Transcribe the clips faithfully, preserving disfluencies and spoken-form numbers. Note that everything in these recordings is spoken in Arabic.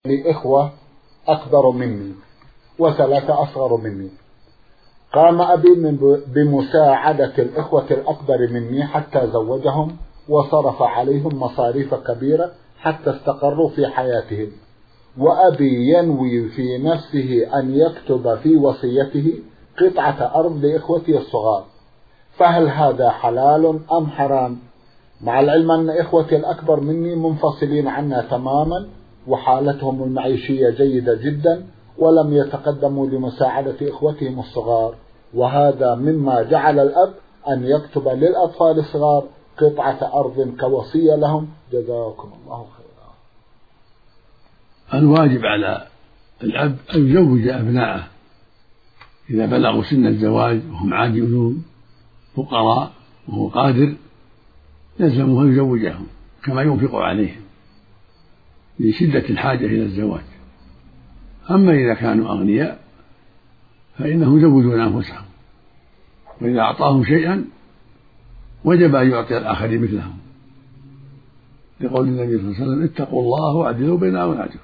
لي إخوة أكبر مني وثلاثة أصغر مني. قام أبي بمساعدة الإخوة الأكبر مني حتى زوجهم وصرف عليهم مصاريف كبيرة حتى استقروا في حياتهم، وأبي ينوي في نفسه أن يكتب في وصيته قطعة أرض لإخوتي الصغار، فهل هذا حلال أم حرام؟ مع العلم أن إخوتي الأكبر مني منفصلين عنا تماما وحالتهم المعيشية جيدة جدا ولم يتقدموا لمساعدة إخوتهم الصغار، وهذا مما جعل الأب أن يكتب للأطفال الصغار قطعة أرض كوصية لهم. جزاكم الله خيرا. الواجب على الأب أن يزوج أبناءه إذا بلغوا سن الزواج وهم عاجزون فقراء وهو قادر، يلزمه أن يزوجهم كما ينفق عليهم لشدة الحاجة إلى الزواج. أما إذا كانوا أغنياء فإنهم يزوجون أنفسهم، وإذا أعطاهم شيئا وجب أن يعطي الآخرين مثلهم، لقول النبي صلى الله عليه وسلم: اتقوا الله واعدلوا بين أولادكم،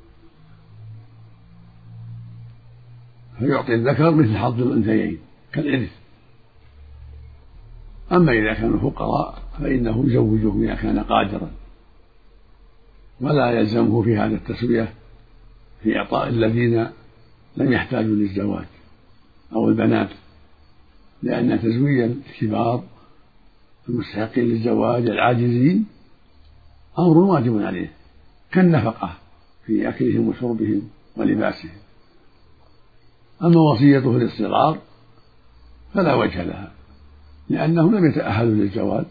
فيعطي الذكر مثل حظ الأنثيين كالإرث. أما إذا كانوا فقراء فإنه يزوجهم إذا كان قادرا، ولا يلزمه في هذا التسوية في إعطاء الذين لم يحتاجوا للزواج أو البنات، لأن تزويج الكبار المستحقين للزواج العاجزين أمر واجب عليه كالنفقة في أكلهم وشربهم ولباسهم. أما وصيته للصغار فلا وجه لها، لأنهم لم يتأهلوا للزواج،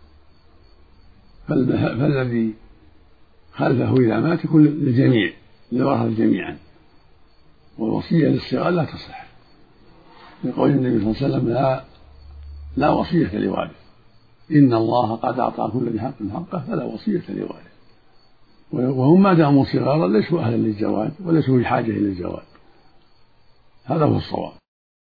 فالذي خلفه إذا مات يكون للجميع للورثة جميعا، والوصية للصغار لا تصح، لقول النبي صلى الله عليه وسلم: لا لا وصية لوارث، إن الله قد أعطى كل ذي حق حقه فلا وصية لوارث. وهم ما داموا صغارا ليسوا أهلا للزواج وليسوا بحاجة إلى الزواج. هذا هو الصواب.